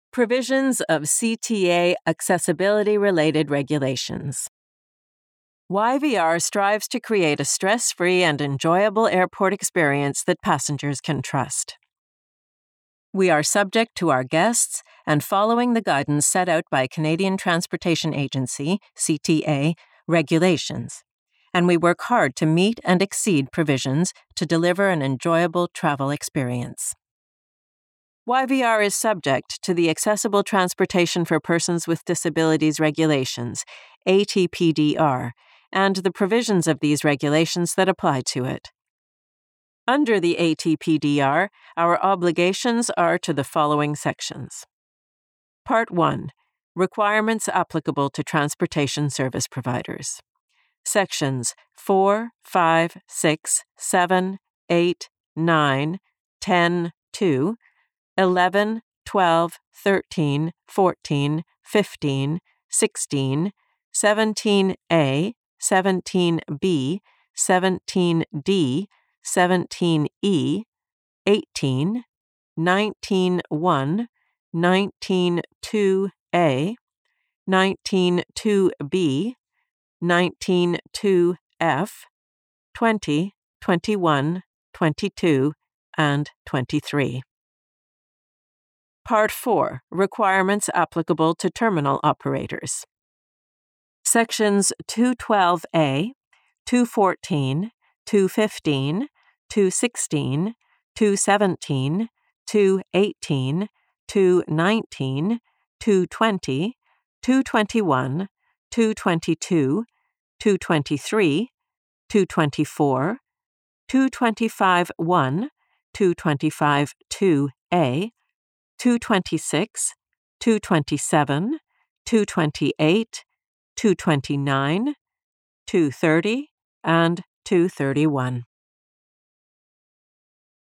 Provisions of CTA accessibility-related regulations. YVR strives to create a stress-free and enjoyable airport experience that passengers can trust. We are subject to our guests and following the guidance set out by Canadian Transportation Agency, CTA, regulations, and we work hard to meet and exceed provisions to deliver an enjoyable travel experience. YVR is subject to the Accessible Transportation for Persons with Disabilities Regulations, ATPDR, and the provisions of these regulations that apply to it. Under the ATPDR, our obligations are to the following sections. Part 1. Requirements applicable to transportation service providers. Sections 4, 5, 6, 7, 8, 9, 10, 2, 11, 12, 13, 14, 15, 16, 17A, 17B, 17D, 17E, 18, 19.1, 19.2A, 19.2B, 19.2F, 20, 21, 22, and 23. Part 4. Requirements applicable to terminal operators. Sections 212A, 214, 215, 216, 217, 218, 219, 220, 221, 222, 223, 224, 225.1, 225.2A, 226, 227, 228, 229, 230, and 231.